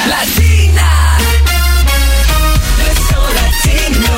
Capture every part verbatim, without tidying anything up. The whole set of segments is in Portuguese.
Latina, le son latino,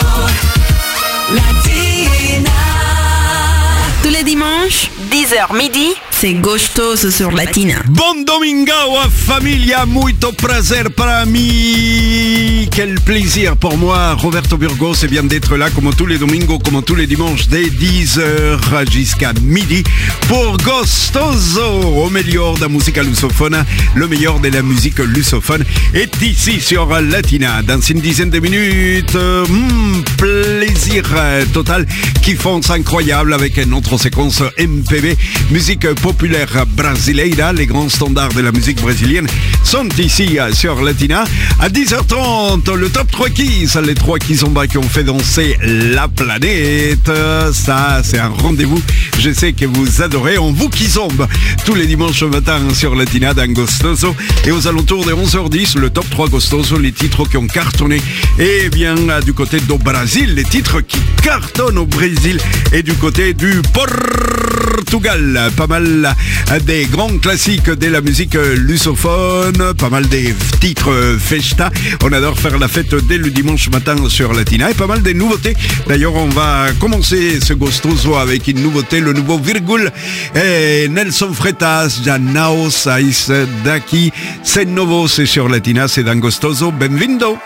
Latina. Tous les dimanches, dix heures midi, c'est Gostoso sur Latina. Bon domingo, familia, muito prazer para mí. Quel plaisir pour moi, Roberto Burgos, c'est bien d'être là comme tous les domingos, comme tous les dimanches, dès dix heures jusqu'à midi, pour Gostoso, au meilleur de la musique lusophone. Le meilleur de la musique lusophone est ici sur Latina. Dans une dizaine de minutes, hmm, plaisir total, qui fonce incroyable avec notre séquence M P B, musique populaire brasileira. Les grands standards de la musique brésilienne sont ici sur Latina. À dix heures trente, le top trois Keys, les trois Kizomba qui ont fait danser la planète. Ça, c'est un rendez-vous. Je sais que vous adorez. On vous Kizomba tous les dimanches matin sur Latina dans Gostoso. Et aux alentours de onze heures dix, le top trois Gostoso, les titres qui ont cartonné. Et bien, du côté du Brésil, les titres qui cartonnent au Brésil. Et du côté du Portugal, pas mal des grands classiques de la musique lusophone, pas mal des titres festa. On adore faire la fête dès le dimanche matin sur Latina et pas mal des nouveautés. D'ailleurs, on va commencer ce Gostoso avec une nouveauté, le nouveau Virgule et Nelson Freitas, Janao Sais daqui. C'est nouveau, c'est sur Latina, c'est dans Gostoso. Benvindo.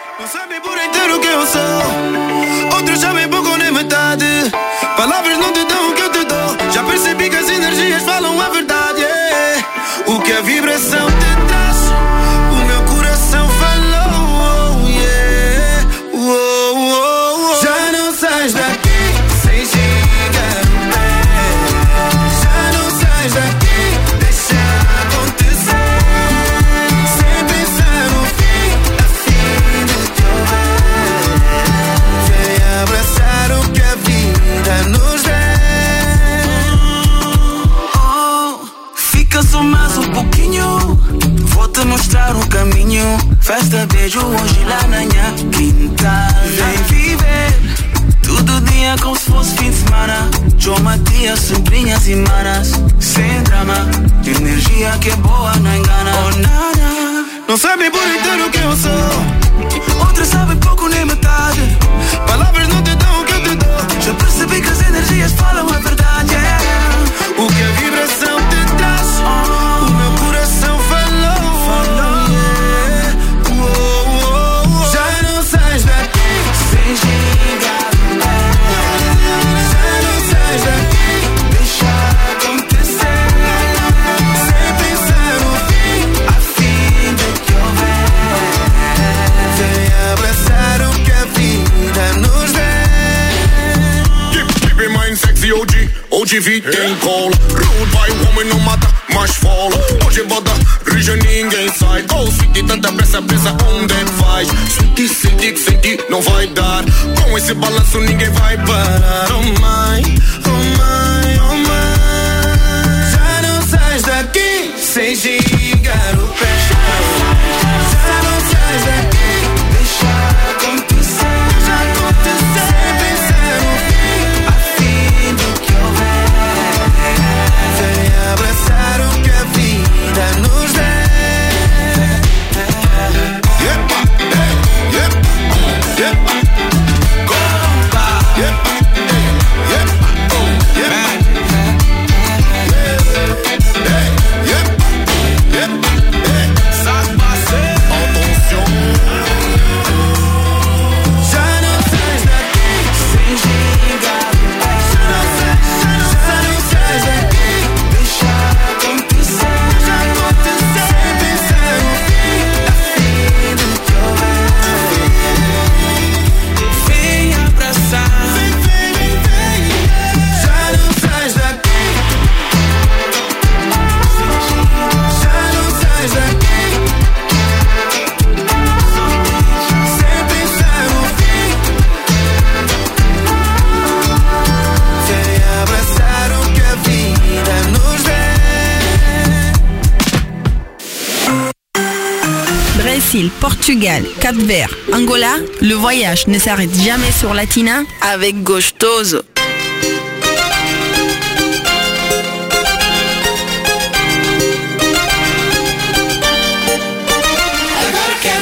Palavras não te dão o que eu te dou. Já percebi que as energias falam a verdade, yeah. O que a vibração te traz, o meu coração falou, oh, yeah. Oh, oh, oh. Já não sais daqui sem chegar no pé. Já não sais daqui, deixa acontecer. Sem pensar no fim, a fim de te ouvir. Vem abraçar o que a vida nos der. Oh, fica só mais um pouquinho. Vou te mostrar o caminho. Festa, beijo hoje lá na minha quinta. Vem viver todo dia como se fosse fim de semana. Chama tia, sobrinhas e manas. Sem drama, energia que é boa, não engana. Oh, nada. Não sabe por inteiro quem eu sou. Outros sabem pouco nem metade. Palavras não te dão o que eu te dou. Já percebi que as energias falam a verdade, yeah. O que a vibração te traz, oh, o meu coração falou, falou, yeah. Oh, oh, oh. Já não sais daqui sem chegar no pé. Já não sais daqui, deixa acontecer. Sem pensar no fim, a fim de te ouvir. Vem abraçar o que a vida nos der. Keep in mind sexy O G, O G V tem cola. Rude boy, homem não mata, mas fala. Hoje bota, rija ninguém sai. Oh, sweetie, tanta pressa, pressa, onde vais? Sweetie, senti que senti, não vai dar. Com esse balanço ninguém vai parar. Oh mãe, oh mãe, oh mãe. Já não sais daqui sem chegar o pé. Já não sais daqui, deixa acontecer. Já acontecer. Sem pensar no fim, a fim do que houver. Vem abraçar o que a vida nos der. Yepa, hey, yepa, yepa, compa, yepa, hey, yepa, oh, yepa, hey, yepa, yepa, hey, ça passe, attention. Já não sais daqui sem chegar no pé. Já não sais, já não sais daqui, deixa acontecer. Já acontecer. Sem pensar no fim, a fim de te ouvir. Vem abraçar. Vem, vem, vem, vem. Já não sais daqui. Já não sais daqui. Sem pensar no fim. Vem abraçar o que a vida nos der. Brésil, Portugal, Cap-Vert, Angola, le voyage ne s'arrête jamais sur Latina avec Gostoso. Agora quero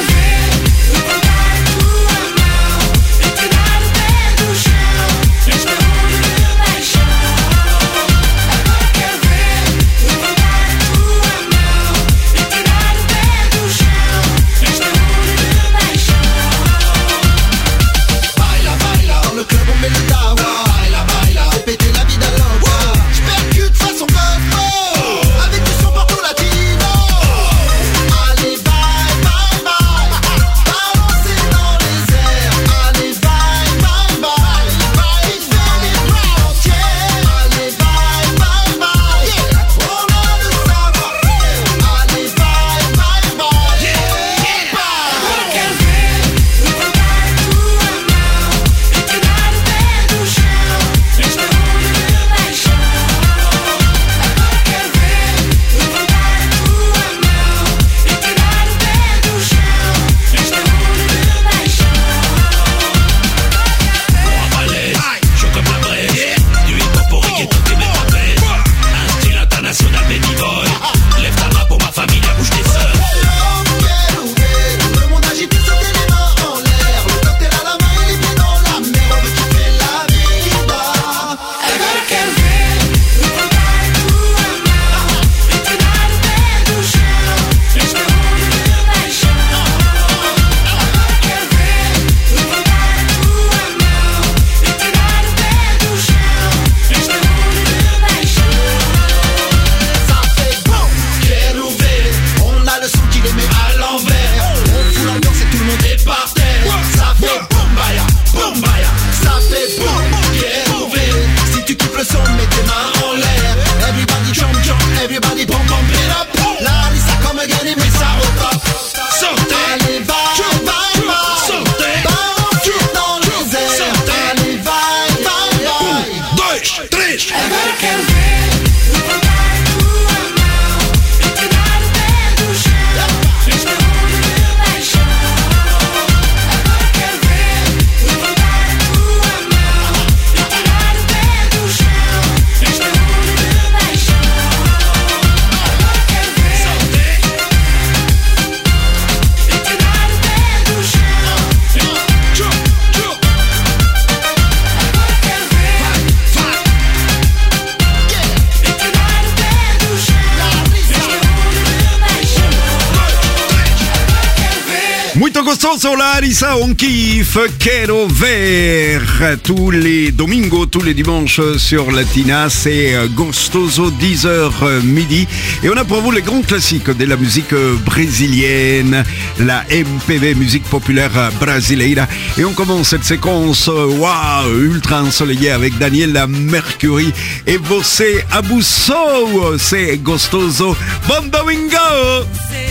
Muito gostoso, Larissa O'Keefe, Quero Ver. Tous les domingos, tous les dimanches sur Latina, c'est Gostoso, dix heures midi. Et on a pour vous les grands classiques de la musique brésilienne, la M P B, musique populaire brasileira. Et on commence cette séquence, waouh, ultra ensoleillée avec Daniela Mercury et Você Abusou. C'est Gostoso. Bon domingo!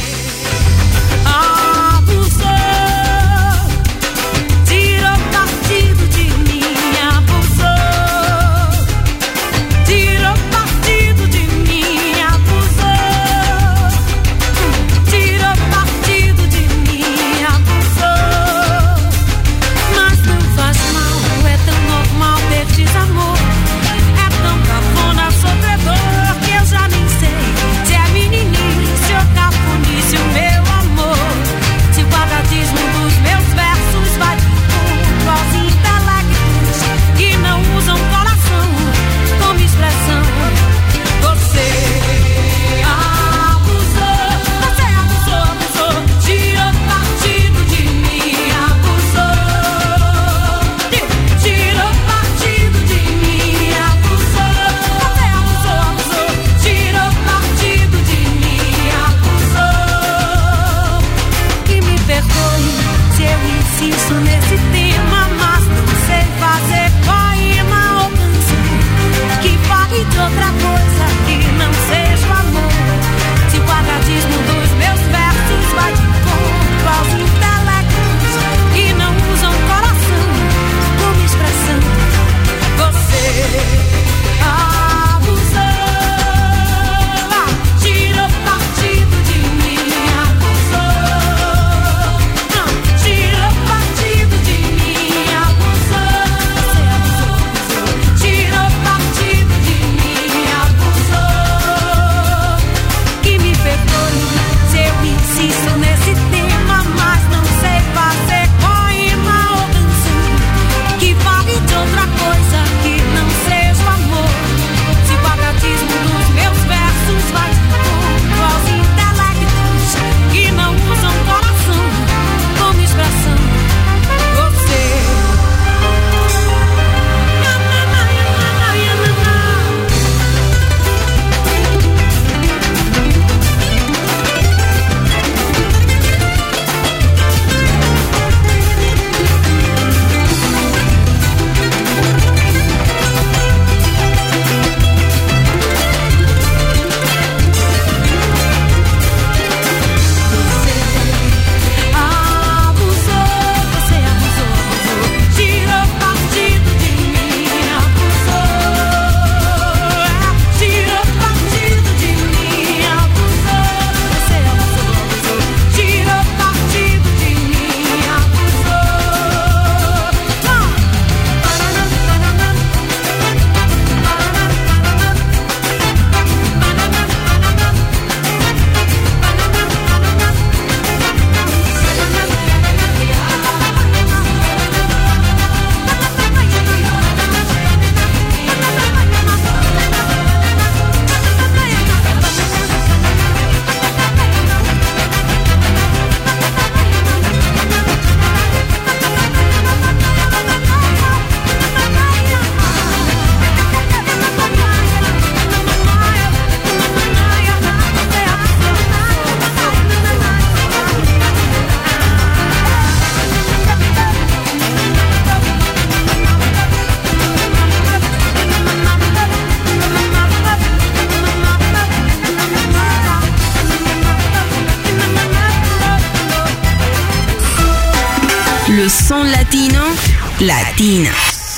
Le son latino, Latina.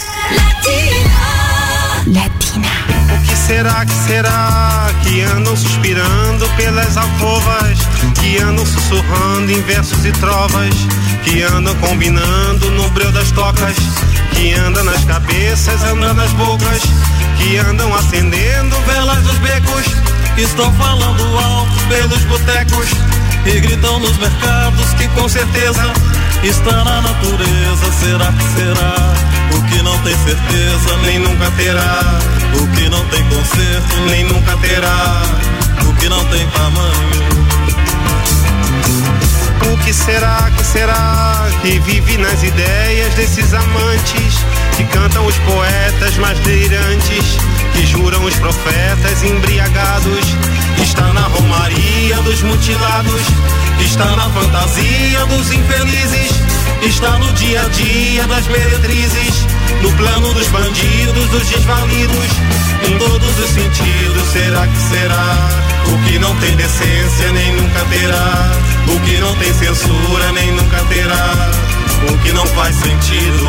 Latina. Latina. O que será, que será que andam suspirando pelas alcovas, que andam sussurrando em versos e trovas, que andam combinando no breu das tocas, que andam nas cabeças, andam nas bocas, que andam acendendo velas dos becos, que estão falando alto pelos botecos e gritam nos mercados que com certeza está na natureza. Será que será? O que não tem certeza nem nunca terá. O que não tem conserto nem nunca terá. O que não tem tamanho O que será, que será que vive nas ideias desses amantes que cantam os poetas mais delirantes, que juram os profetas embriagados? Está na romaria dos mutilados, está na fantasia dos infelizes, está no dia a dia das meretrizes, no plano dos bandidos, dos desvalidos, em todos os sentidos. Será que será? O que não tem decência nem nunca terá, o que não tem censura nem nunca terá, o que não faz sentido.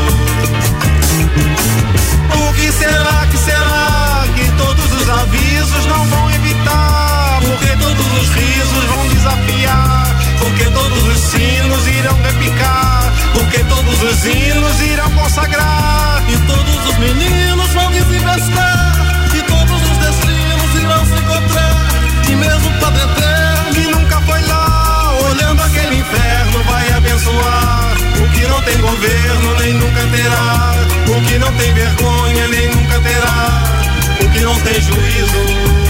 O que será, que será que todos os avisos não vão evitar? Porque todos os risos vão desafiar, porque todos os sinos irão repicar, porque todos os hinos irão consagrar, e todos os meninos vão desinvestir, e todos os destinos irão se encontrar, e mesmo o Padre Eterno que nunca foi lá, olhando aquele inferno vai abençoar. O que não tem governo nem nunca terá, o que não tem vergonha nem nunca terá, o que não tem juízo.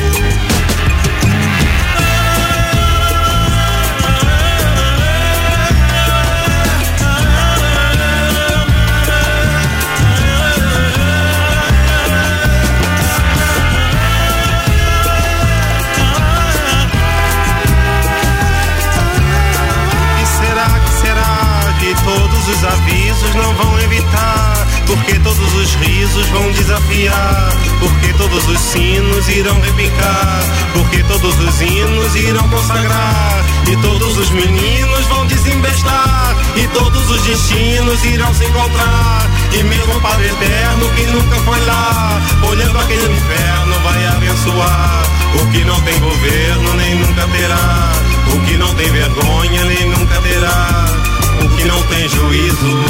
Todos os avisos não vão evitar, porque todos os risos vão desafiar, porque todos os sinos irão repicar, porque todos os hinos irão consagrar, e todos os meninos vão desembestar, e todos os destinos irão se encontrar, e mesmo o Padre Eterno que nunca foi lá, olhando aquele inferno vai abençoar. O que não tem governo nem nunca terá, o que não tem vergonha nem nunca terá, o que não tem juízo.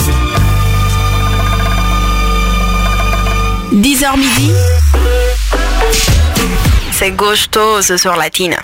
dix heures midi, c'est gostoso sur Latina.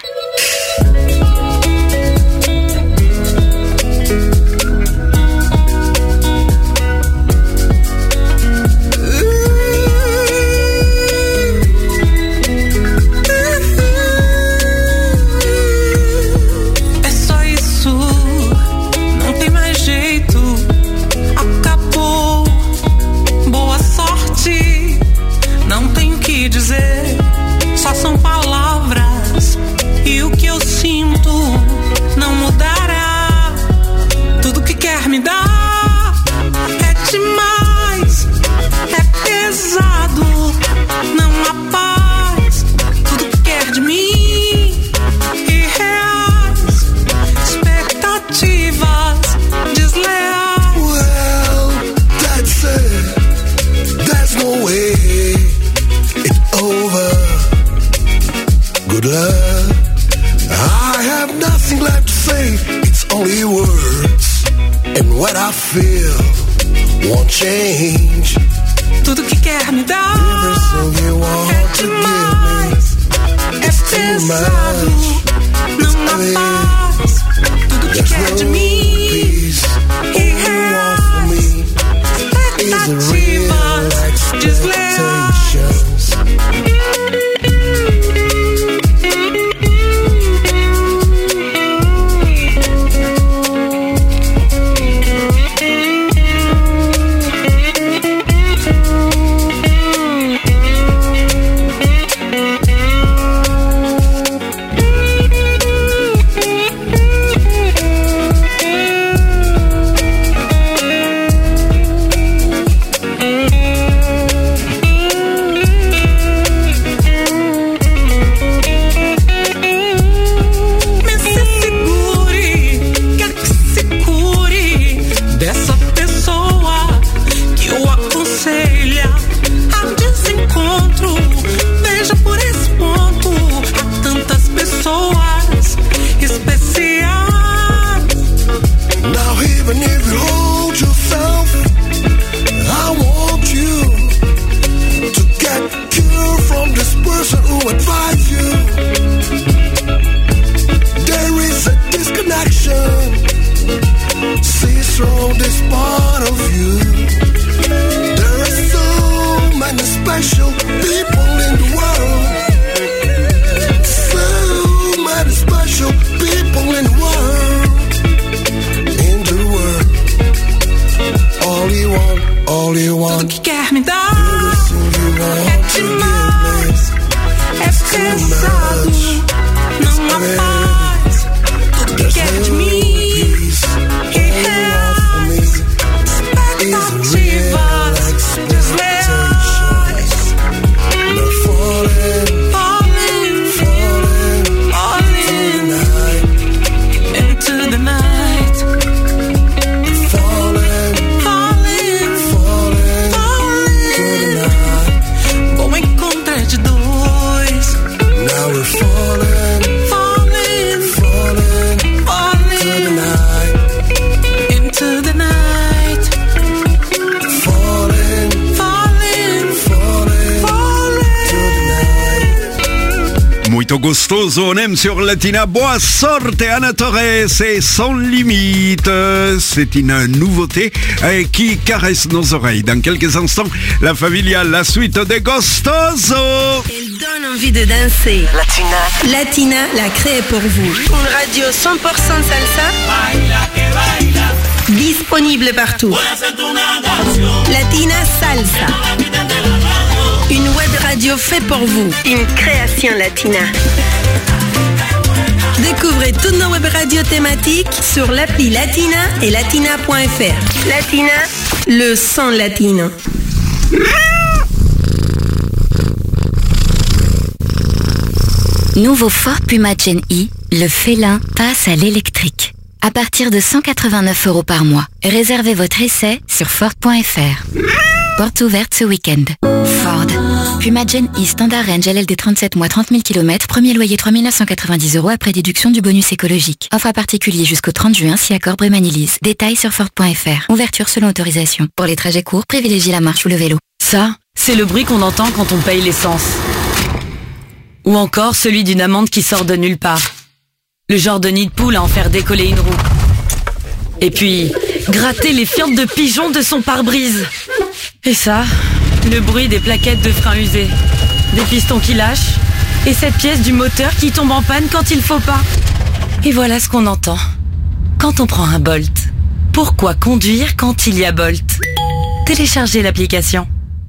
Só são palavras e o que eu sinto não mudará. Tudo que quer me dar é demais, é pesado, não há paz. Tudo que quer de mim, irreais, expectativas desleais. Well, that's it, there's no way over. Good luck. I have nothing left to say. It's only words, and what I feel won't change. Tudo que quer me dar everything you want é to demais, give me, é pesado, não há paz. Tudo que quer de mim, irreais, expectativas desleais. me want. Tudo que quer me dar Everything you é want to demais, give me. é pesado, não há paz. Tudo que quer de mim, expectativas desleais. Not falling, Falling, falling falling tonight. into the night. Falling, Falling, falling falling. tonight. Bom encontro é de dois. Now we're falling, Falling, falling falling tonight. into the night. Falling, Falling, falling falling. Muito gostoso, on aime sur Latina. Boa sorte, Ana Torres et Sans Limite. C'est une nouveauté euh, qui caresse nos oreilles. Dans quelques instants, la familia, la suite de Gostoso. Elle donne envie de danser. Latina. Latina l'a créée pour vous. Une radio cent pour cent salsa. Disponible partout. Latina Salsa. Une web radio faite pour vous. Une création latina. Découvrez toutes nos web radios thématiques sur l'appli Latina et latina point f r. Latina, le son latino. Nouveau Ford Puma Gen E, le félin passe à l'électrique. À partir de cent quatre-vingt-neuf euros par mois. Réservez votre essai sur Ford point f r. Porte ouverte ce week-end. Ford. Puma Gen E Standard Range L L D trente-sept mois trente mille kilomètres. Premier loyer trois mille neuf cent quatre-vingt-dix euros après déduction du bonus écologique. Offre à particulier jusqu'au trente juin si accord Brémanilise. Détails sur Ford point f r. Ouverture selon autorisation. Pour les trajets courts, privilégiez la marche ou le vélo. Ça, c'est le bruit qu'on entend quand on paye l'essence. Ou encore celui d'une amande qui sort de nulle part. Le genre de nid de poule à en faire décoller une roue. Et puis, gratter les fientes de pigeon de son pare-brise. Et ça, le bruit des plaquettes de frein usées, des pistons qui lâchent, et cette pièce du moteur qui tombe en panne quand il faut pas. Et voilà ce qu'on entend quand on prend un Bolt. Pourquoi conduire quand il y a Bolt? Téléchargez l'application.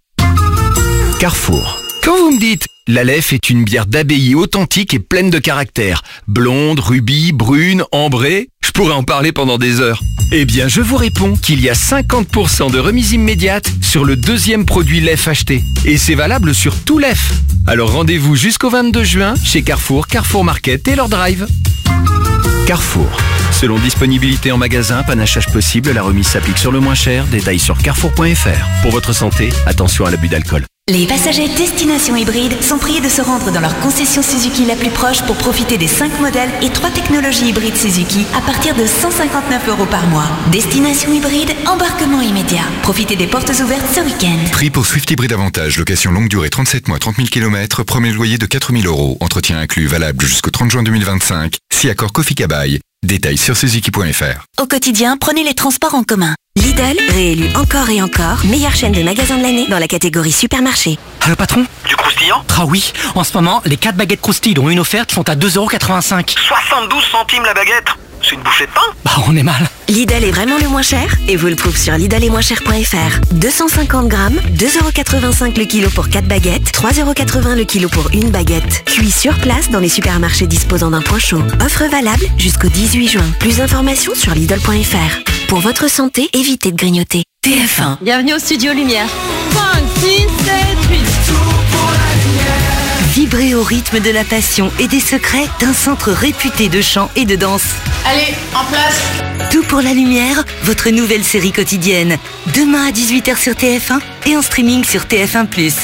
Carrefour. Quand vous me dites l'Aleph est une bière d'abbaye authentique et pleine de caractère, blonde, rubis, brune, ambrée, je pourrais en parler pendant des heures. Eh bien, je vous réponds qu'il y a cinquante pour cent de remise immédiate sur le deuxième produit Lef acheté. Et c'est valable sur tout Lef. Alors rendez-vous jusqu'au vingt-deux juin chez Carrefour, Carrefour Market et leur drive. Carrefour. Selon disponibilité en magasin, panachage possible, la remise s'applique sur le moins cher. Détails sur carrefour point f r. Pour votre santé, attention à l'abus d'alcool. Les passagers Destination Hybride sont priés de se rendre dans leur concession Suzuki la plus proche pour profiter des cinq modèles et trois technologies hybrides Suzuki à partir de cent cinquante-neuf euros par mois. Destination Hybride, embarquement immédiat. Profitez des portes ouvertes ce week-end. Prix pour Swift Hybrid Avantage, location longue durée trente-sept mois, trente mille kilomètres, premier loyer de quatre mille euros, entretien inclus valable jusqu'au trente juin deux mille vingt-cinq, si accord Kofi Kabaï. Détails sur suzuki point f r. Au quotidien, prenez les transports en commun. Lidl, réélu encore et encore, meilleure chaîne de magasins de l'année dans la catégorie supermarché. Allô patron? Du croustillant? Ah oui, en ce moment, les quatre baguettes croustilles dont une offerte sont à deux euros quatre-vingt-cinq. soixante-douze centimes la baguette. C'est une bouchée de pain? Bah on est mal. Lidl est vraiment le moins cher et vous le trouvez sur lidl et moins cher point f r. deux cent cinquante grammes, deux euros quatre-vingt-cinq le kilo pour quatre baguettes, trois euros quatre-vingts le kilo pour une baguette. Cuit sur place dans les supermarchés disposant d'un point chaud. Offre valable jusqu'au dix-huit juin. Plus d'informations sur lidl point f r. Pour votre santé, évitez de grignoter. T F un. Bienvenue au Studio Lumière. cinq, six, sept, huit. Vibrez au rythme de la passion et des secrets d'un centre réputé de chant et de danse. Allez, en place. Tout pour la lumière, votre nouvelle série quotidienne. Demain à dix-huit heures sur T F un et en streaming sur T F un plus.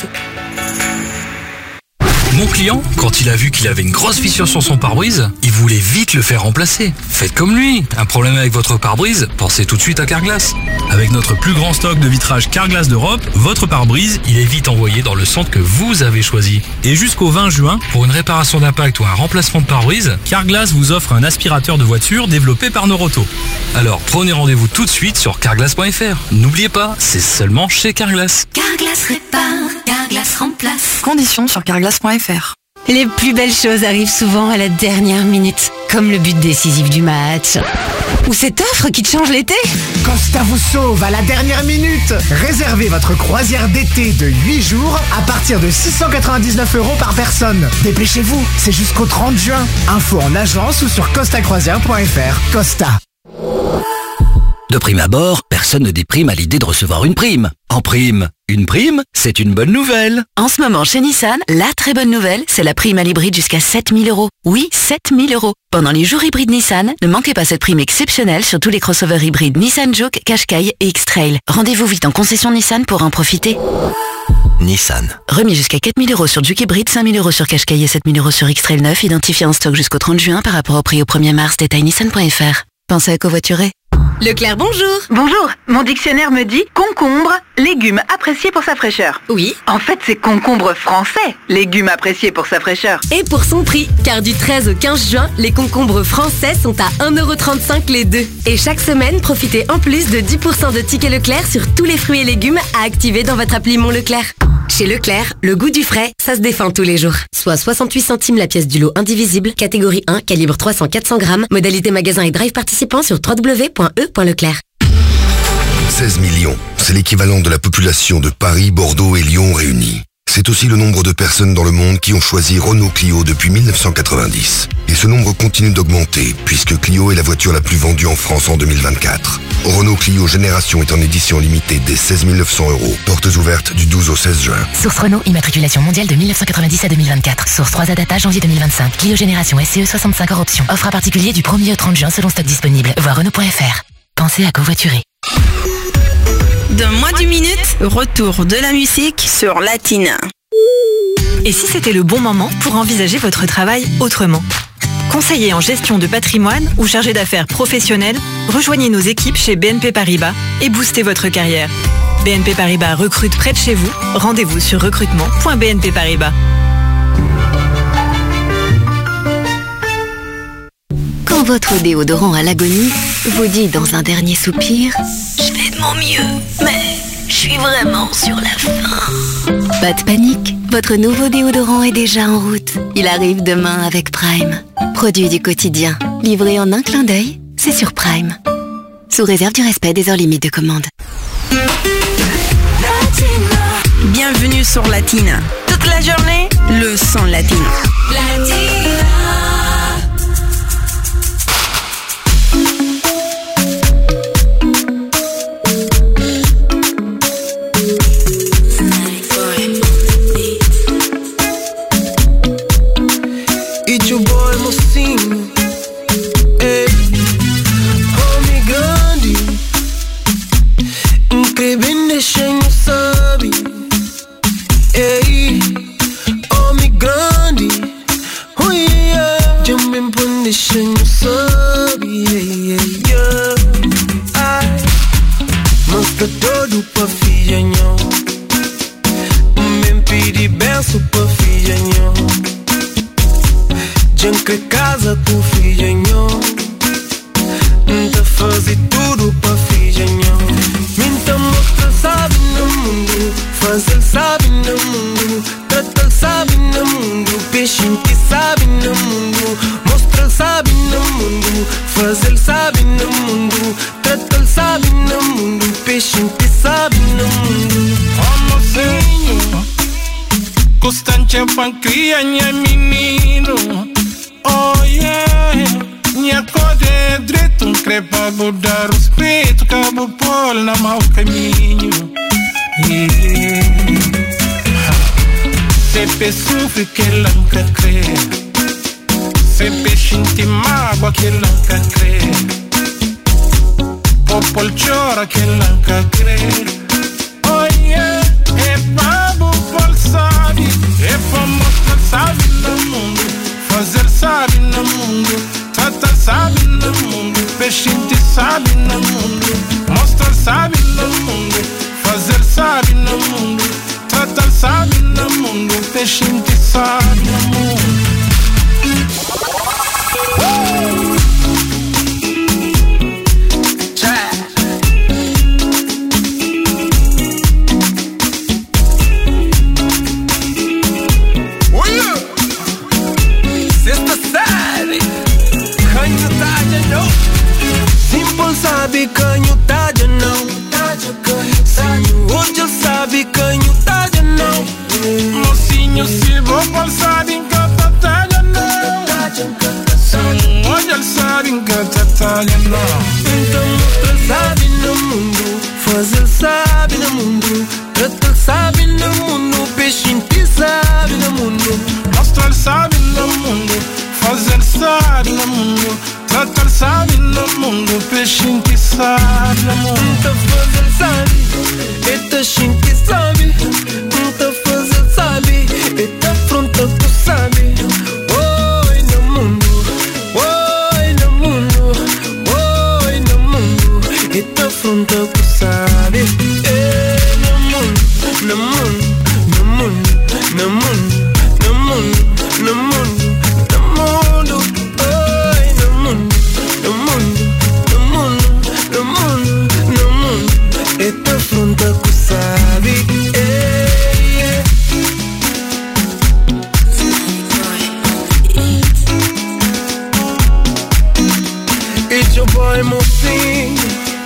Mon client, quand il a vu qu'il avait une grosse fissure sur son pare-brise, il voulait vite le faire remplacer. Faites comme lui. Un problème avec votre pare-brise, pensez tout de suite à Carglass. Avec notre plus grand stock de vitrage Carglass d'Europe, votre pare-brise, il est vite envoyé dans le centre que vous avez choisi. Et jusqu'au vingt juin, pour une réparation d'impact ou un remplacement de pare-brise, Carglass vous offre un aspirateur de voiture développé par Noroto. Alors prenez rendez-vous tout de suite sur carglass point f r. N'oubliez pas, c'est seulement chez Carglass. Carglass répare, Carglass remplace. Conditions sur carglass point f r. Les plus belles choses arrivent souvent à la dernière minute, comme le but décisif du match. Ou cette offre qui te change l'été? Costa vous sauve à la dernière minute. Réservez votre croisière d'été de huit jours à partir de six cent quatre-vingt-dix-neuf euros par personne. Dépêchez-vous, c'est jusqu'au trente juin. Info en agence ou sur costa croisière point f r. Costa. De prime abord, personne ne déprime à l'idée de recevoir une prime. En prime, une prime, c'est une bonne nouvelle. En ce moment, chez Nissan, la très bonne nouvelle, c'est la prime à l'hybride jusqu'à sept mille euros. Oui, sept mille euros. Pendant les jours hybrides Nissan, ne manquez pas cette prime exceptionnelle sur tous les crossovers hybrides Nissan Juke, Qashqai et X-Trail. Rendez-vous vite en concession Nissan pour en profiter. Nissan. Remis jusqu'à quatre mille euros sur Juke hybride, cinq mille euros sur Qashqai et sept mille euros sur X-Trail neuf, identifié en stock jusqu'au trente juin par rapport au prix au premier mars, détail nissan point f r. Pensez à covoiturer. Leclerc, bonjour. Bonjour, mon dictionnaire me dit concombre, légume apprécié pour sa fraîcheur. Oui. En fait, c'est concombre français, légume apprécié pour sa fraîcheur. Et pour son prix, car du treize au quinze juin, les concombres français sont à un euro trente-cinq les deux. Et chaque semaine, profitez en plus de dix pour cent de tickets Leclerc sur tous les fruits et légumes à activer dans votre appli Mon Leclerc. Chez Leclerc, le goût du frais, ça se défend tous les jours. Soit soixante-huit centimes la pièce du lot indivisible, catégorie un, calibre trois cents à quatre cents grammes, modalité magasin et drive participant sur w w w point e point leclerc. seize millions, c'est l'équivalent de la population de Paris, Bordeaux et Lyon réunis. C'est aussi le nombre de personnes dans le monde qui ont choisi Renault Clio depuis mille neuf cent quatre-vingt-dix. Et ce nombre continue d'augmenter, puisque Clio est la voiture la plus vendue en France en deux mille vingt-quatre. Renault Clio Génération est en édition limitée dès seize mille neuf cents euros. Portes ouvertes du douze au seize juin. Source Renault, immatriculation mondiale de mille neuf cent quatre-vingt-dix à deux mille vingt-quatre. Source trois A Data, janvier deux mille vingt-cinq. Clio Génération S C E soixante-cinq hors option. Offre à particulier du premier au trente juin selon stock disponible. Voir Renault point f r. Pensez à covoiturer. Dans moins d'une minute, retour de la musique sur Latina. Et si c'était le bon moment pour envisager votre travail autrement? Conseiller en gestion de patrimoine ou chargé d'affaires professionnel, rejoignez nos équipes chez B N P Paribas et boostez votre carrière. B N P Paribas recrute près de chez vous. Rendez-vous sur recrutement point b n p paribas. Quand votre déodorant à l'agonie vous dit dans un dernier soupir « Je fais de mon mieux, mais je suis vraiment sur la fin ». Pas de panique, votre nouveau déodorant est déjà en route. Il arrive demain avec Prime. Produit du quotidien, livré en un clin d'œil, c'est sur Prime. Sous réserve du respect des heures limites de commande. Bienvenue sur Latina. Toute la journée, le son latino. Latina. It's your boy Mocinho, hey. Homem grande, incrível, deixem sabe, hey. Homem grande, oh yeah, jumping pon deixem sabe, yeah, yeah, yeah. Ai, mostra todo pra filha nhão, me pedi benção pra filha nhão. Janca casa com filha nhão, tá fazer tudo pra filha nhão. Minta mostra sabe no mundo, fazer sabe no mundo, tata sabe no mundo, peixinho que sabe no mundo. Mostra sabe no mundo, fazer sabe no mundo, tata sabe no mundo, peixinho que sabe no mundo. Homozinho, constante pancria, minha menino. Oh yeah, minha cor é direito, um crepa mudar o respeito, cabo polo na mau caminho. Yeah. Sempre sofre que ela nunca crê, sempre sente mágoa que ela nunca crê, popol chora que ela nunca crê. Oh yeah, é babo pol sabe, é pra mostrar sabe no mundo, fazer sabe no mundo, tata sabe no mundo, peixinho sabe no mundo, mostrar sabe no mundo, fazer sabe no mundo, tata sabe no mundo, peixinho sabe no mundo. Sexta série, candidato, não. sabe quem o tá de não. Mocinho, hoje ele sabe quem o tá de não. Mocinho, se vou passar em cata talha não. Hoje ele sabe em cata talha não. Então mostra sabe no mundo, faz ele sabe no mundo, trata sabe no mundo, peixinho que sabe no mundo. Mostra ele sabe no mundo, faz ele sabe no mundo, trata ele sabe no mundo, peixinho que sabe no mundo. Então faz ele sabe, eita peixinho que sabe. Então faz ele sabe, eita pronta que sabe. Oi no mundo, oi no mundo, oi no mundo, eita pronta que sabe. Eh, no mundo, no mundo, no mundo, no mundo, no mundo, no mundo, no mundo, oi no mundo, no mundo, no mundo, no mundo, no mundo, eita pronta que sabe. Eh, yeah. It's your boy Mocinho,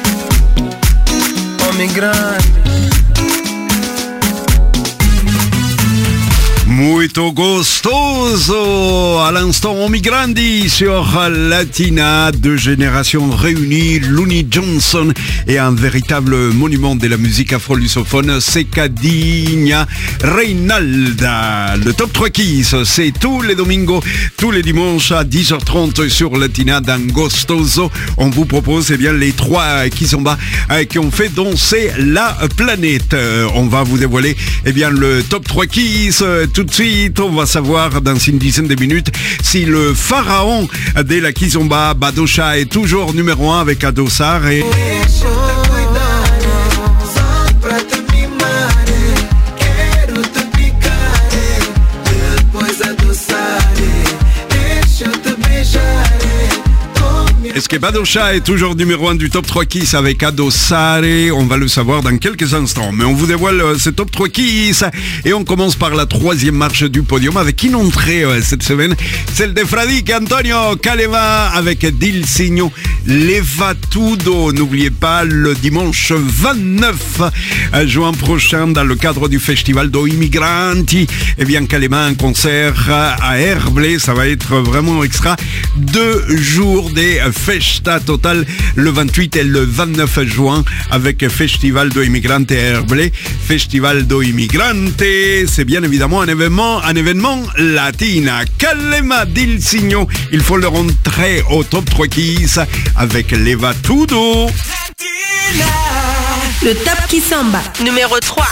homem grande. Muito gostoso. À l'instant, Omi Grandi sur Latina, deux générations réunies, Looney Johnson et un véritable monument de la musique afro-lusophone, Secadinha Reinalda. Le Top trois Kiss, c'est tous les domingos, tous les dimanches à dix heures trente sur Latina dans Gostoso. On vous propose eh bien, les trois Kizomba euh, qui ont fait danser la planète. Euh, on va vous dévoiler eh bien, le Top trois Kiss euh, tout de suite. On va savoir dans une dizaine de minutes si le pharaon de la Kizomba, Badosha, est toujours numéro un avec Adossar et... Est-ce que Badosha est toujours numéro un du Top trois Kiss avec Adossare? On va le savoir dans quelques instants. Mais on vous dévoile euh, ce Top trois Kiss. Et on commence par la troisième marche du podium avec une entrée euh, cette semaine. Celle de Fradique Antonio Calema avec Dilsigno Levatudo. N'oubliez pas, le dimanche vingt-neuf juin prochain, dans le cadre du Festival do Immigranti, eh bien, Calema, un concert à Herblay. Ça va être vraiment extra. Deux jours des Festa Total le vingt-huit et le vingt-neuf juin avec Festival do Immigrante Herblay. Festival do Immigrante, c'est bien évidemment un événement, un événement latina. Calema Dilsigno, il faut le rentrer au Top trois Kiss avec Levatudo. Le Top Kizomba numéro trois.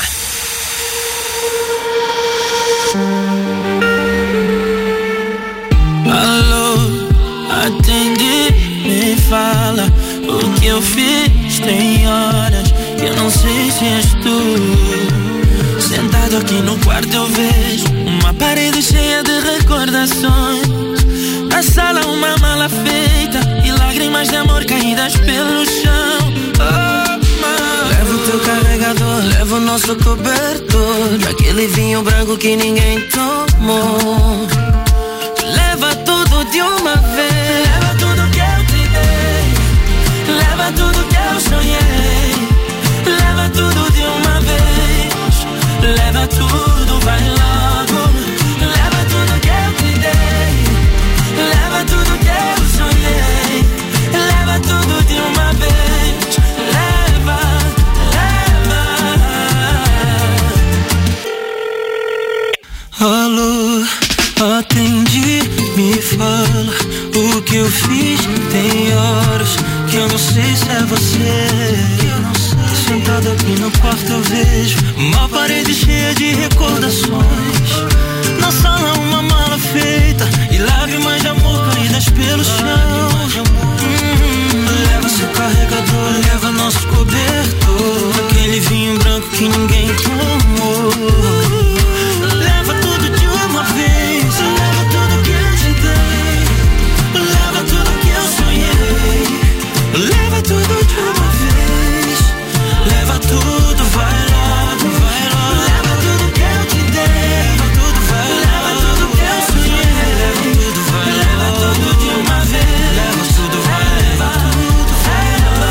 Alô, atende, me fala o que eu fiz. Tem horas que eu não sei se és tu. Sentado aqui no quarto eu vejo uma parede cheia de recordações. Na sala uma mala feita e lágrimas de amor caídas pelo chão. Oh, mãe. Leva o teu carregador, leva o nosso cobertor, aquele vinho branco que ninguém tomou. Leva tudo de uma vez. Leva tudo que eu te dei. Leva tudo que eu sonhei. Leva tudo de uma vez. Leva tudo, vai logo. Leva tudo que eu te dei. Leva tudo que eu sonhei. Leva tudo de uma vez. Leva, leva. Alô, atende, me fala o que eu fiz. Tem horas que eu não sei se é você. Sentado aqui no quarto eu vejo uma parede cheia de recordações. Na sala uma mala feita e lágrimas de amor caídas pelo chão. Hum, leva seu carregador, leva nosso cobertor, aquele vinho branco que ninguém tomou. Leva tudo de uma vez. Leva tudo que eu te dei. Leva tudo que eu sonhei. Leva tudo de uma vez. Leva tudo, vai logo, vai logo. Leva tudo que eu te dei. Leva tudo, vai. Leva tudo que eu sonhei. Leva tudo, vai. Leva tudo de uma vez. Leva tudo, vai. Leva tudo, vai.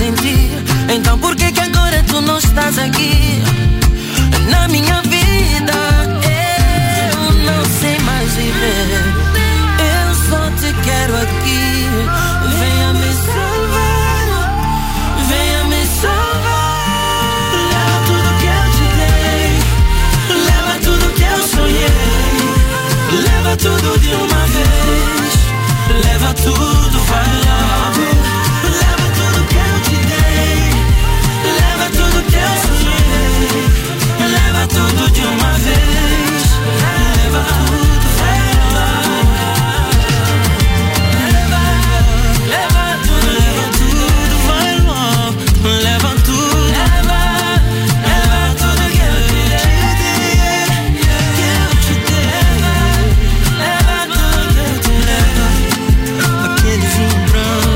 sentir. Então por que que agora tu não estás aqui na minha vida? Eu não sei mais viver, eu só te quero aqui. Venha me salvar, venha me salvar. Leva tudo que eu te dei, leva tudo que eu sonhei, leva tudo de uma vez, leva tudo, vai logo. Leva tudo que eu te dei, leva tudo que eu sonhei, leva tudo de uma vez, leva tudo, vai logo. Leva, leva tudo, leva tudo, vai logo. Leva tudo, leva, leva tudo que eu te dei, que eu te dei. Leva tudo que eu te dei, aquele vinho branco.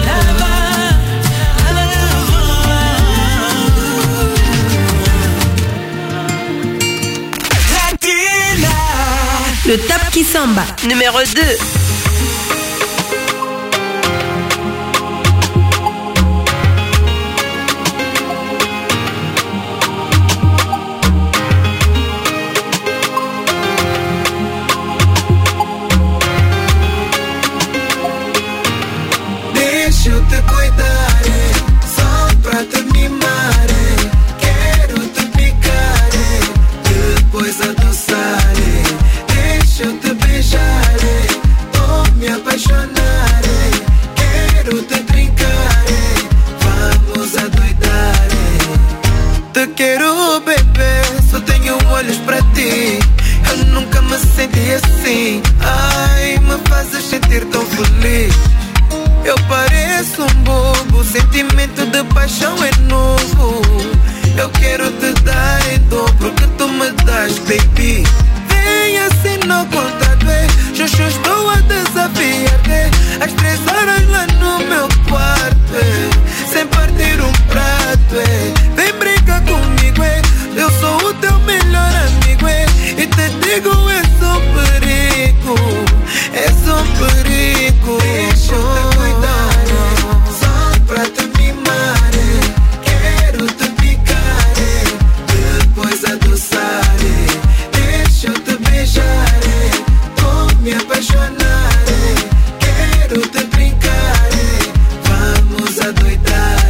Le Top qui Samba, numéro deux. Deixa eu te cuidar, só pra te mimar. Quero te picar, depois adoçar. Deixa eu te beijar, oh me apaixonar. Quero te brincar, vamos adoidar. Te quero, bebê, só tenho olhos pra ti. Eu nunca me senti assim. Ai, me fazes sentir tão feliz. Eu pareço um bobo, sentimento de paixão é novo. Eu quero te dar em dobro que tu me das, baby. Vem assim no contato, eu já estou a desafiar-te. Às três horas lá no meu quarto, sem partir um prato. Vem brincar comigo, eu sou o teu melhor amigo. E te digo, és um perigo, és um perigo. Deixa eu te cuidar, só pra te mimar. Quero te picar, depois adoçar. Deixa eu te beijar, oh me apaixonar. Quero te brincar, vamos adoidar.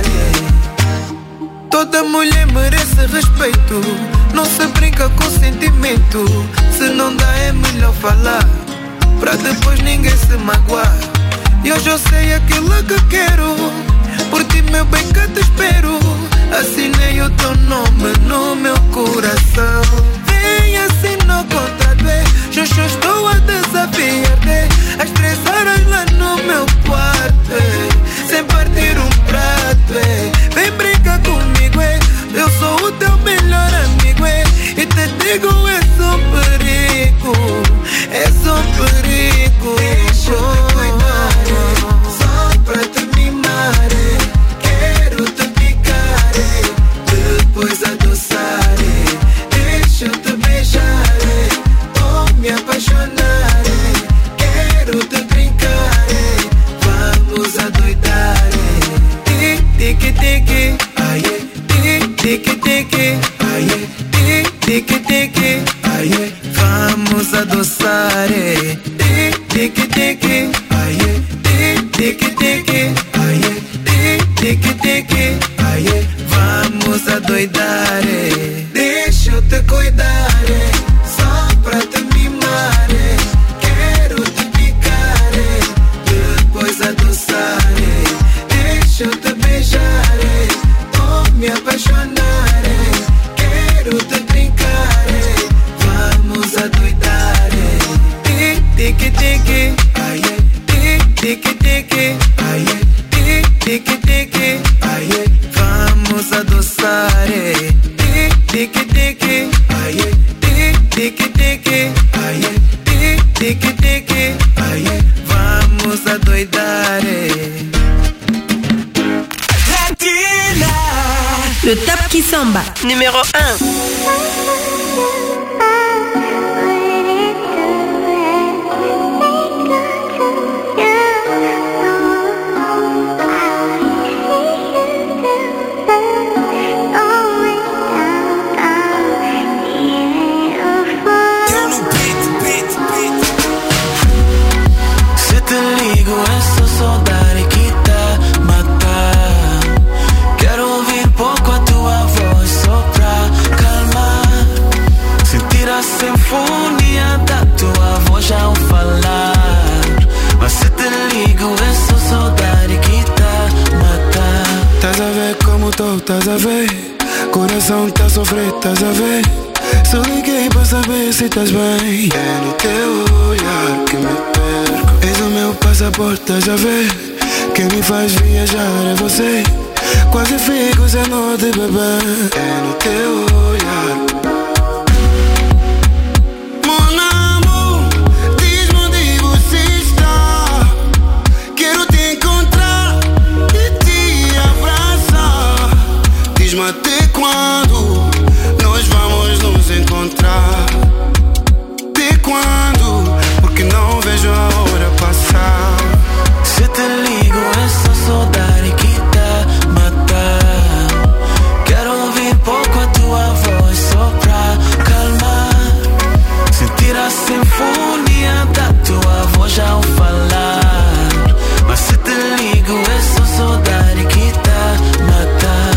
Toda mulher merece respeito, não se brinca com sentimento. Se não dá é melhor falar, pra depois ninguém se magoar. E hoje eu sei aquilo que quero, por ti meu bem que te espero. Assinei o teu nome no meu coração. Vem assim no contrato, já já estou a desafiar-te. Às três horas lá no meu quarto, sem partir um prato. Vem brincar comigo, eu sou o teu melhor amigo. E te digo, és um perigo, és um perigo. Deixa eu te cuidar, só pra te mimar. Quero te picar, depois adoçar. Deixa eu te beijar, oh me apaixonar. Quero te brincar, vamos adoidar. Tique, tique, aie, tique, tique, aie, tique, tique, aie, vamos adoçar. Tique, tique, aie, tique, tique, aie, tique, tique, aie, vamos adoidar. Deixa eu te cuidar, só pra te mimar. Quero te picar, depois adoçar. Deixa eu te beijar, oh me apaixonar. Quero te brincar, vamos adoidar. Tique, tique, aie, tique, tique, aie, tique, tique, aie, vamos adoçar. Tique, tique, aie, tique, tique, aie, tique, tique, aie, vamos adoidar. Le Top qui Samba, numéro un. estás a ver? Só liguei pra saber se estás bem. É no teu olhar que me perco. És o meu passaporte, estás a ver? Quem me faz viajar é você. Quase fico sem norte, bebê. É no teu olhar. Mon amor, diz-me onde você está. Quero te encontrar e te abraçar. Diz-me até quando nós vamos nos encontrar. De quando? Porque não vejo a hora passar. Se te ligo é só saudade que tá matar. Quero ouvir pouco a tua voz só pra calmar. Sentir a sinfonia da tua voz ao falar. Mas se te ligo é só saudade que tá matar.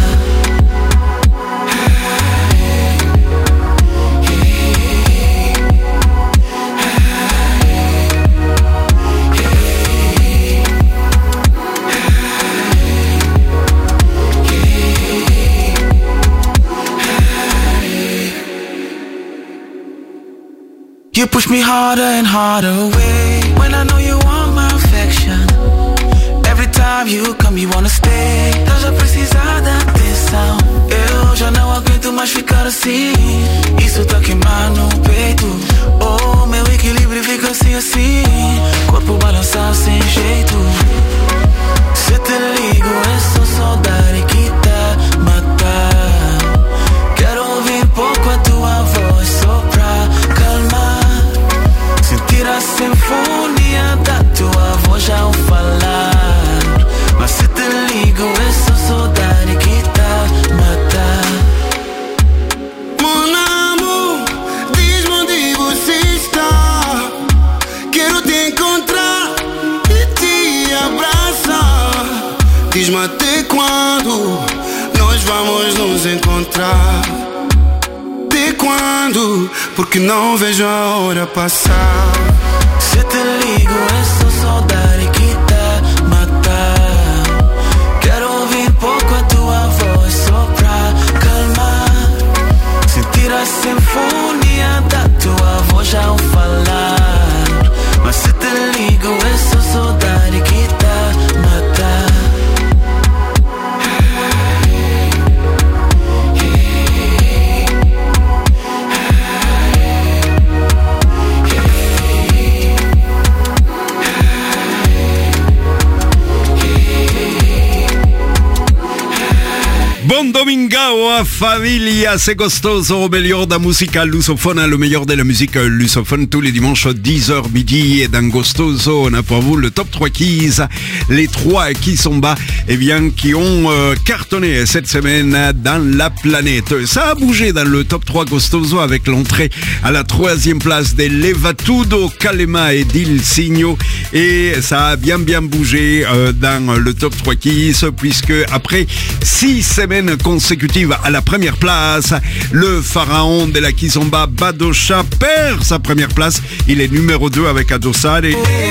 You push me harder and harder away when I know you want my affection. Every time you come you wanna stay. Tá já precisar da atenção. Eu já não aguento mais ficar assim. Isso tá queimando no peito. Oh, meu equilíbrio fica assim assim. Corpo balançar sem jeito. Se te ligo é só saudade que tá matar. Quero ouvir pouco a tua voz só pra calmar. Sentir a sinfonia da tua voz ao falar. Mas se te ligo é só saudade que tá matar. Mon amor, diz-me onde você está. Quero te encontrar e te abraçar. Diz-me até quando nós vamos nos encontrar. De quando? Porque não vejo a hora passar. Se te ligo é só saudade que tá matar. Quero ouvir pouco a tua voz só pra calmar. Sentir a sinfonia da tua voz ao falar. Mas se te ligo é só saudade que tá matar. Bon Domingao a família, c'est gostoso, au meilleur de la musique lusophone, le meilleur de la musique lusophone tous les dimanches à dix heures midi et dans Gostoso, on a pour vous le top trois keys, les trois qui sont bas, eh bien, qui ont euh, cartonné cette semaine dans la planète. Ça a bougé dans le top trois Gostoso avec l'entrée à la troisième place de Levatudo, Kalema et Dil Signo, et ça a bien bien bougé euh, dans le top trois keys, puisque après six semaines consécutive à la première place, le pharaon de la Kizomba, Badosha, perd sa première place. Il est numéro deux avec Adossare.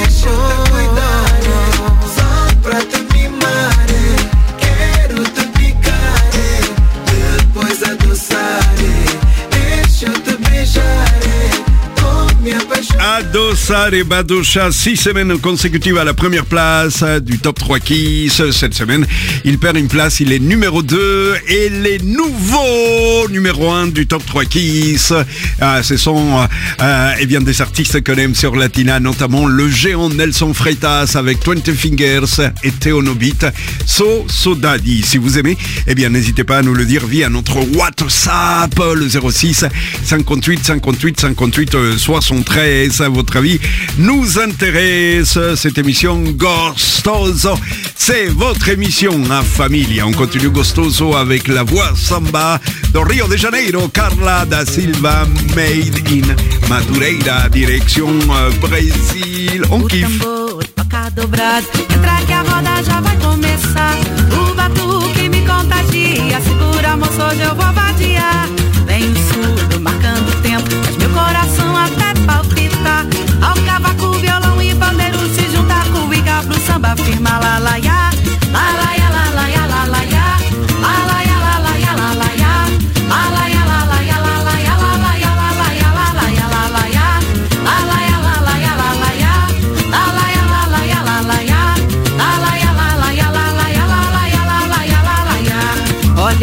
Adossare Badosha, six semaines consécutives à la première place du top trois Kiss. Cette semaine, il perd une place, il est numéro deux et les nouveaux numéro un du top trois Kiss. Ah, ce sont euh, eh bien, des artistes qu'on aime sur Latina, notamment le géant Nelson Freitas avec Twenty Fingers et Theonobit, So Sodadi. Si vous aimez, eh bien, n'hésitez pas à nous le dire via notre WhatsApp, le zéro six cinquante-huit cinquante-huit cinquante-huit soixante-treize. À votre avis, nous intéresse cette émission Gostoso. C'est votre émission en famille. On continue Gostoso avec la voix samba de Rio de Janeiro, Carla da Silva, Made in Madureira, direction Brésil. On kiffe. Entra que a roda já vai começar. O batuque me contagia. Segura, moço, hoje eu vou vadiar. Vem surdo, marcando tempo, mas meu coração até palpita. Ao cavaco, violão e pandeiro se juntar com o iga pro samba firma. La la ya, la la ya, la la ya, la la ya, la la ya, la la ya, la la ya, la la ya, la la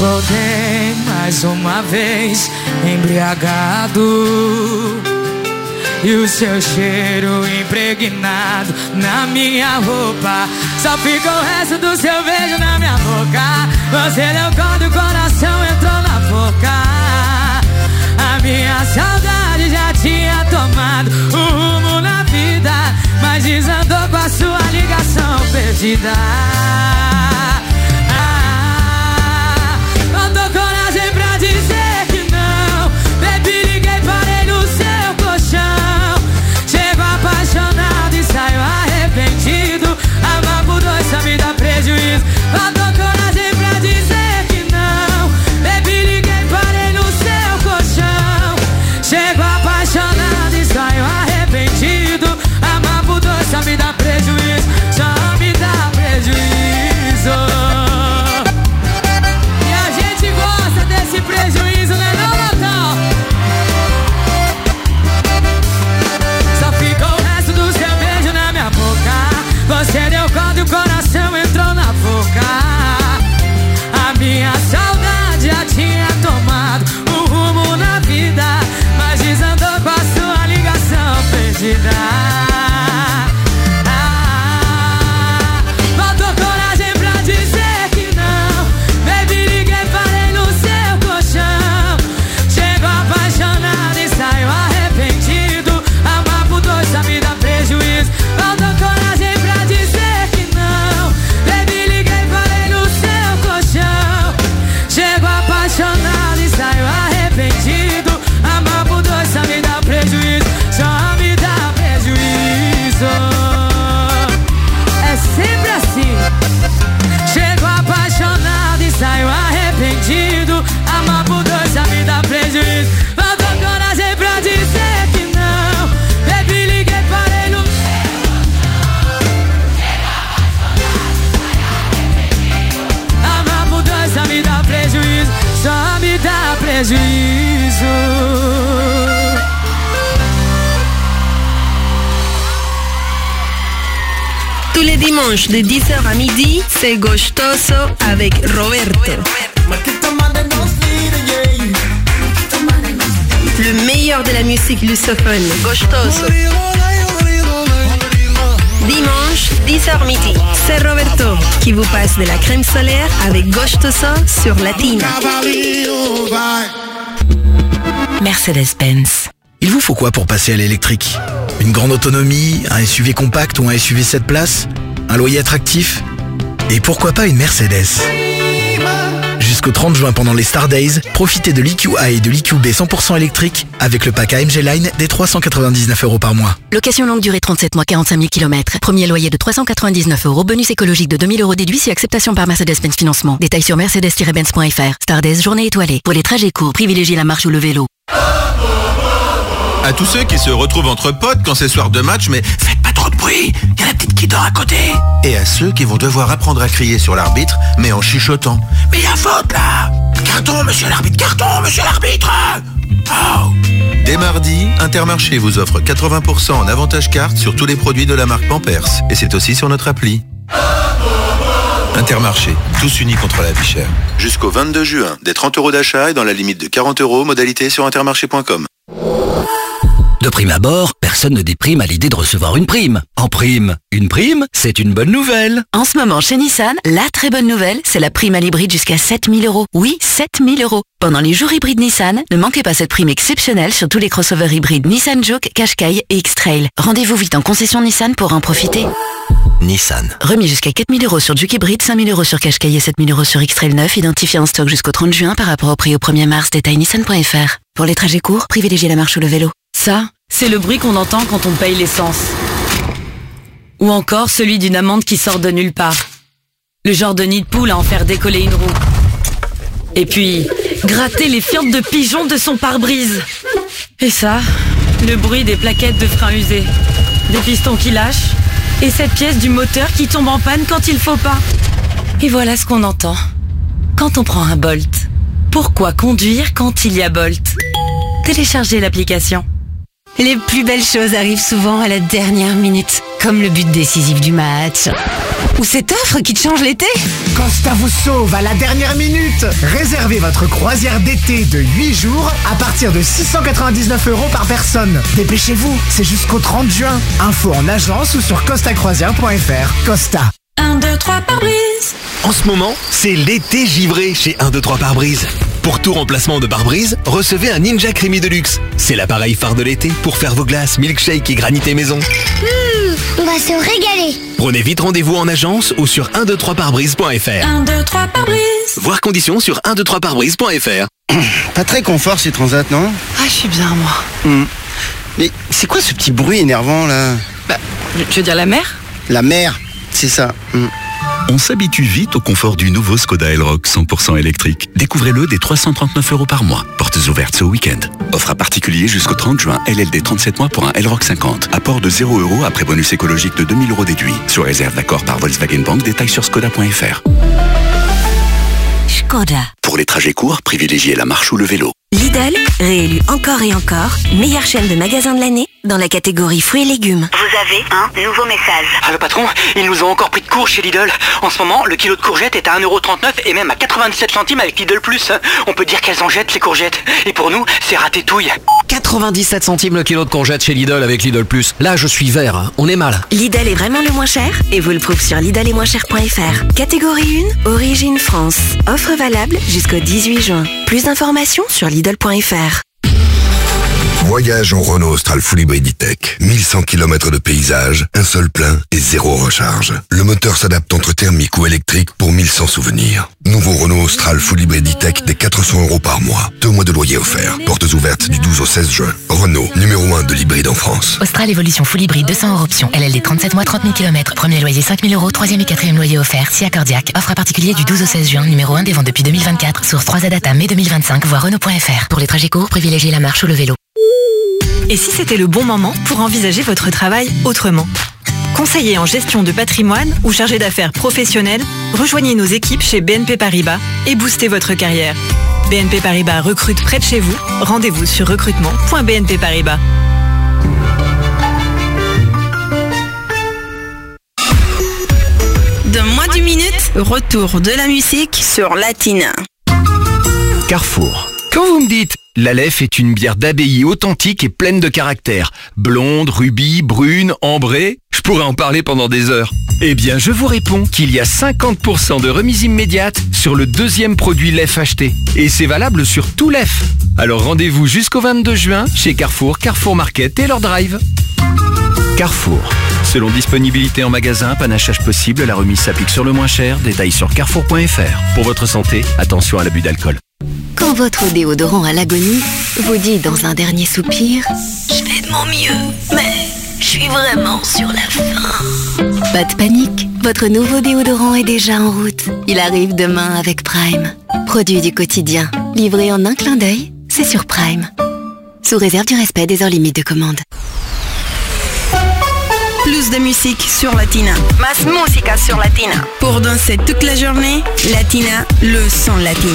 Acordei mais uma vez embriagado e o seu cheiro impregnado na minha roupa. Só fica o resto do seu beijo na minha boca. Você deu corda e o coração entrou na boca. A minha saudade já tinha tomado um rumo na vida, mas desandou com a sua ligação perdida. Ah, faltou coragem pra dizer que não. Baby, liguei, parei no seu colchão. Chego apaixonado e saio arrependido. Amar por dois só me dá prejuízo. Faltou coragem pra dizer que não. Baby, liguei, parei no seu colchão. Chego apaixonado e saio arrependido. Amar por dois só me dá prejuízo. Só me dá prejuízo. E a gente gosta desse prejuízo, né não, Natal? Só ficou o resto do seu beijo na minha boca. Você deu corda e o coração entrou na boca. A minha saudade já tinha tomado um rumo na vida, mas desandou com a sua ligação perdida. Ah, faltou coragem pra dizer que não. Baby, liguei, parei no seu colchão. Chego apaixonado e saio arrependido. Amar por dois só me dá prejuízo. Faltou coragem pra dizer que não. Baby, liguei, parei no seu colchão. Chego apaixonado e saio arrependido. Amar por dois só me dá prejuízo. Só me dá prejuízo. É sempre assim. Chego apaixonado e saio arrependido. Amar por dois só me dá prejuízo. Faltou coragem pra dizer que não. Baby, liguei, parei no amar por dois só me dá prejuízo. Só me dá prejuízo. Tous les dimanches de dix heures à midi, c'est Gostoso avec Roberto. Le meilleur de la musique lusophone. Gostoso. Dimanche, dix heures midi, c'est Roberto qui vous passe de la crème solaire avec Gostoso sur Latina. Mercedes-Benz. Il vous faut quoi pour passer à l'électrique? Une grande autonomie, un S U V compact ou un S U V sept places? Un loyer attractif? Et pourquoi pas une Mercedes? Jusqu'au trente juin pendant les Star Days, profitez de l'E Q A et de l'E Q B cent pour cent électrique avec le pack A M G Line dès trois cent quatre-vingt-dix-neuf euros par mois. Location longue durée trente-sept mois, quarante-cinq mille kilomètres. Premier loyer de trois cent quatre-vingt-dix-neuf euros. Bonus écologique de deux mille euros déduit si acceptation par Mercedes-Benz Financement. Détails sur mercedes tiret benz point f r. Star Days, journée étoilée. Pour les trajets courts, privilégiez la marche ou le vélo. À tous ceux qui se retrouvent entre potes quand c'est soir de match, mais faites pas trop de bruit, y a la petite qui dort à côté. Et à ceux qui vont devoir apprendre à crier sur l'arbitre, mais en chuchotant. Mais y a faute là! Carton, monsieur l'arbitre, carton, monsieur l'arbitre! Oh. Dès mardi, Intermarché vous offre quatre-vingts pour cent en avantage carte sur tous les produits de la marque Pampers. Et c'est aussi sur notre appli. Intermarché, tous unis contre la vie chère. Jusqu'au vingt-deux juin, des trente euros d'achat et dans la limite de quarante euros, modalité sur intermarché point com. De prime abord, personne ne déprime à l'idée de recevoir une prime. En prime, une prime, c'est une bonne nouvelle. En ce moment, chez Nissan, la très bonne nouvelle, c'est la prime à l'hybride jusqu'à sept mille euros. Oui, sept mille euros. Pendant les jours hybrides Nissan, ne manquez pas cette prime exceptionnelle sur tous les crossovers hybrides Nissan Juke, Qashqai et X-Trail. Rendez-vous vite en concession Nissan pour en profiter. Nissan. Remis jusqu'à quatre mille euros sur Juke hybride, cinq mille euros sur Qashqai et sept mille euros sur X-Trail neuf, identifié en stock jusqu'au trente juin par rapport au prix au premier mars. Détail nissan point f r. Pour les trajets courts, privilégiez la marche ou le vélo. Ça, c'est le bruit qu'on entend quand on paye l'essence. Ou encore celui d'une amande qui sort de nulle part. Le genre de nid de poule à en faire décoller une roue. Et puis, gratter les fientes de pigeons de son pare-brise. Et ça, le bruit des plaquettes de frein usées. Des pistons qui lâchent. Et cette pièce du moteur qui tombe en panne quand il faut pas. Et voilà ce qu'on entend quand on prend un Bolt. Pourquoi conduire quand il y a Bolt? Téléchargez l'application. Les plus belles choses arrivent souvent à la dernière minute, comme le but décisif du match. Ou cette offre qui te change l'été? Costa vous sauve à la dernière minute. Réservez votre croisière d'été de huit jours à partir de six cent quatre-vingt-dix-neuf euros par personne. Dépêchez-vous, c'est jusqu'au trente juin. Info en agence ou sur costa croisière point f r. Costa. un, deux, trois pare-brise. En ce moment, c'est l'été givré chez un, deux, trois pare-brise. Pour tout remplacement de pare-brise, recevez un Ninja Creamy Deluxe. C'est l'appareil phare de l'été pour faire vos glaces, milkshake et granité maison. Mmh, on va se régaler. Prenez vite rendez-vous en agence ou sur un deux trois pare-brise point f r. un, deux, trois pare-brise. Voir conditions sur un deux trois pare-brise point f r. Pas très confort ces transats, non? Ah, je suis bien, moi. Mmh. Mais c'est quoi ce petit bruit énervant, là? Bah, je veux dire la mer? La mer, c'est ça. Mmh. On s'habitue vite au confort du nouveau Skoda Elroq cent pour cent électrique. Découvrez-le dès trois cent trente-neuf euros par mois. Portes ouvertes ce week-end. Offre à particulier jusqu'au trente juin. L L D trente-sept mois pour un Elroq cinquante. Apport de zéro euros après bonus écologique de deux mille euros déduit. Sous réserve d'accord par Volkswagen Bank. Détails sur skoda point f r. Skoda. Pour les trajets courts, privilégiez la marche ou le vélo. Lidl, réélu encore et encore, meilleure chaîne de magasins de l'année dans la catégorie fruits et légumes. Vous avez un nouveau message. Ah le patron, ils nous ont encore pris de court chez Lidl. En ce moment, le kilo de courgettes est à un euro trente-neuf et même à quatre-vingt-dix-sept centimes avec Lidl Plus. On peut dire qu'elles en jettent les courgettes. Et pour nous, c'est ratétouille. quatre-vingt-dix-sept centimes le kilo de courgettes chez Lidl avec Lidl Plus. Là, je suis vert, hein. On est mal. Lidl est vraiment le moins cher et vous le prouve sur lidl et moins cher point f r. Catégorie un, origine France. Offre valable jusqu'au dix-huit juin. Plus d'informations sur lidl point f r. Voyage en Renault Austral Full Hybrid E-Tech. mille cent kilomètres de paysage, un seul plein et zéro recharge. Le moteur s'adapte entre thermique ou électrique pour mille cent souvenirs. Nouveau Renault Austral Full Hybrid E-Tech des quatre cents euros par mois. Deux mois de loyer offert. Portes ouvertes du douze au seize juin. Renault, numéro un de l'hybride en France. Austral Evolution Full Hybrid deux cents euros option. L L D trente-sept mois, trente mille kilomètres. Premier loyer cinq mille euros. Troisième et quatrième loyer offert. S I A Cardiac. Offre à particulier du douze au seize juin. Numéro un des ventes depuis deux mille vingt-quatre. Source trois A Data mai deux mille vingt-cinq. Voir Renault point f r. Pour les trajets courts, privilégiez la marche ou le vélo. Et si c'était le bon moment pour envisager votre travail autrement? Conseiller en gestion de patrimoine ou chargé d'affaires professionnel, rejoignez nos équipes chez B N P Paribas et boostez votre carrière. B N P Paribas recrute près de chez vous. Rendez-vous sur recrutement point b n p paribas. Dans moins d'une minute, retour de la musique sur Latina. Carrefour. Quand vous me dites l'Aleph est une bière d'abbaye authentique et pleine de caractère, blonde, rubis, brune, ambrée, je pourrais en parler pendant des heures. Eh bien, je vous réponds qu'il y a cinquante pour cent de remise immédiate sur le deuxième produit Lef acheté. Et c'est valable sur tout Lef. Alors rendez-vous jusqu'au vingt-deux juin chez Carrefour, Carrefour Market et leur drive. Carrefour. Selon disponibilité en magasin, panachage possible, la remise s'applique sur le moins cher. Détails sur carrefour point f r. Pour votre santé, attention à l'abus d'alcool. Quand votre déodorant à l'agonie vous dit dans un dernier soupir « Je fais de mon mieux, mais je suis vraiment sur la fin. » Pas de panique, votre nouveau déodorant est déjà en route. Il arrive demain avec Prime. Produit du quotidien, livré en un clin d'œil, c'est sur Prime. Sous réserve du respect des heures limites de commande. Plus de musique sur Latina. Más música sur Latina. Pour danser toute la journée, Latina, le son latino.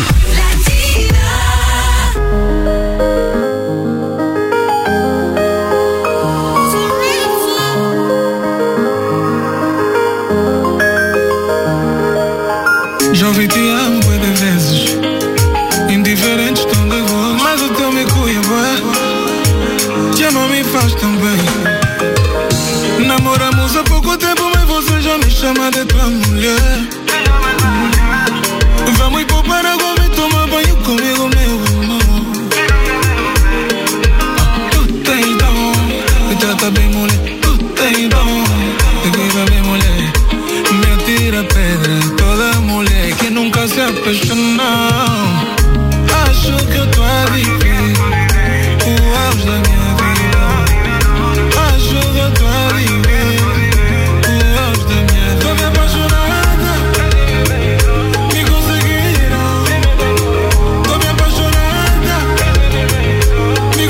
Já ouvi te amo bué de vezes, em diferentes tons de voz, mas o teu me cuia bué. Te amo me faz tão bem. Namoramos há pouco tempo, mas você já me chama de tua mulher. Vamos ir pro Paraguai e tomar banho comigo, meu amor. Tu tens dom, me trata bem, mulher. Tu tens dom, te cuida bem, mulher. Me atira pedra toda mulher que nunca se apaixonou. Acho que eu tô a viver o auge da minha vida. Acho que eu tô a viver o auge da minha vida. Tô me apaixonada, me conseguiram. Tô me apaixonada, me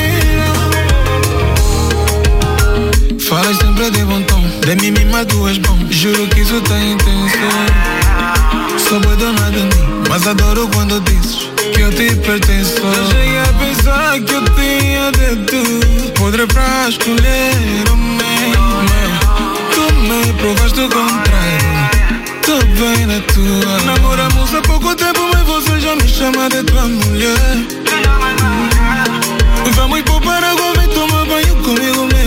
conseguiram. Falas sempre de bom tom, de mim mesma tu és bom. Juro que isso tem intenção. Sou boa dona de mim, mas adoro quando dizes que eu te pertenço. Eu cheguei a pensar que eu tinha de tudo, poder pra escolher o meu. Tu também provaste o contrário. Tô bem na tua. Namoramos há pouco tempo, mas você já me chama de tua mulher. Vamos pro Paraguai, vem tomar banho comigo mesmo.